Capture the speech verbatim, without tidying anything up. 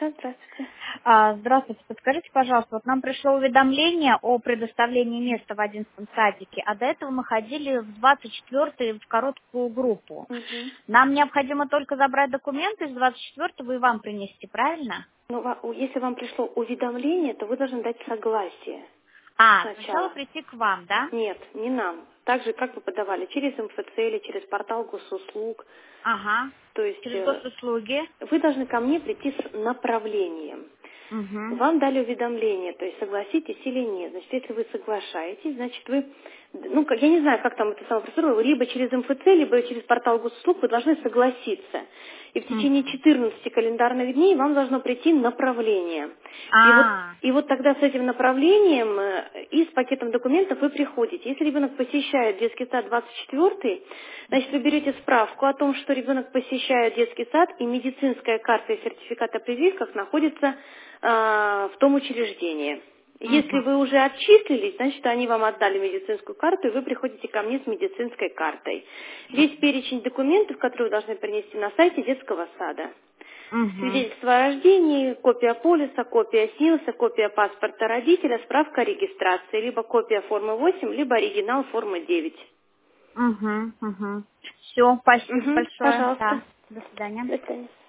Да, здравствуйте. А, Здравствуйте, подскажите, пожалуйста, вот нам пришло уведомление о предоставлении места в одиннадцатом садике, а до этого мы ходили в двадцать четвёртый в короткую группу. Угу. Нам необходимо только забрать документы из двадцать четвёртого и вам принести, правильно? Ну, ва- у- если вам пришло уведомление, то вы должны дать согласие А, сначала сначала. прийти к вам, да? Нет, не нам. Так же, как вы подавали, через эм эф цэ или через портал госуслуг. Ага. То есть Через э, госуслуги. вы должны ко мне прийти с направлением. Угу. Вам дали уведомление, то есть согласитесь или нет. Значит, если вы соглашаетесь, значит вы, ну, как- я не знаю, как там это самое процедура, либо через эм эф цэ, либо через портал госуслуг вы должны согласиться. И в Угу. течение четырнадцати календарных дней вам должно прийти направление. И вот, А, и вот тогда с этим направлением э, и с пакетом документов вы приходите. Если ребенок посещает детский сад двадцать четвёртый, значит, вы берете справку о том, что ребенок посещает детский сад, и медицинская карта и сертификат о прививках находятся а, в том учреждении. Если угу. вы уже отчислились, значит, они вам отдали медицинскую карту, и вы приходите ко мне с медицинской картой. Весь перечень документов, которые вы должны принести на сайте детского сада. Угу. Свидетельство о рождении, копия полиса, копия СНИЛСа, копия паспорта родителя, справка о регистрации, либо копия формы восемь, либо оригинал формы девять. Угу. Угу. Все, спасибо Угу, большое. пожалуйста. Да. До свидания. До свидания.